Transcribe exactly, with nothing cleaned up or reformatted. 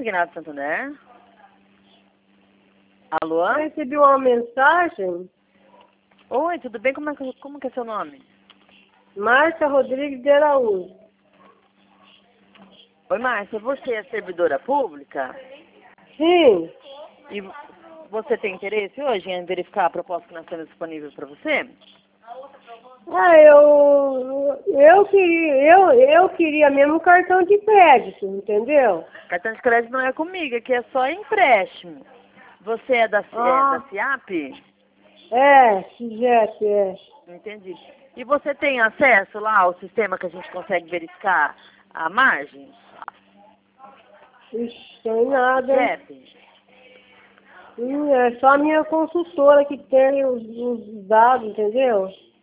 Consignado Santander. Alô? Eu recebi uma mensagem. Oi, tudo bem? Como é, que- como que é seu nome? Márcia Rodrigues de Araújo. Oi, Márcia, você é servidora pública? Sim. E você tem interesse hoje em verificar a proposta que nós temos disponível para você? Ah, eu, eu queria, eu, eu queria mesmo cartão de crédito, entendeu? Cartão de crédito não é comigo, aqui é só empréstimo. Você é da, C- é Ah, da CIAP? é, Sujete, é. Entendi. E você tem acesso lá ao sistema que a gente consegue verificar a margem? Ixi, tem nada. Jeff? Hum, é só a minha consultora que tem os, os dados, entendeu?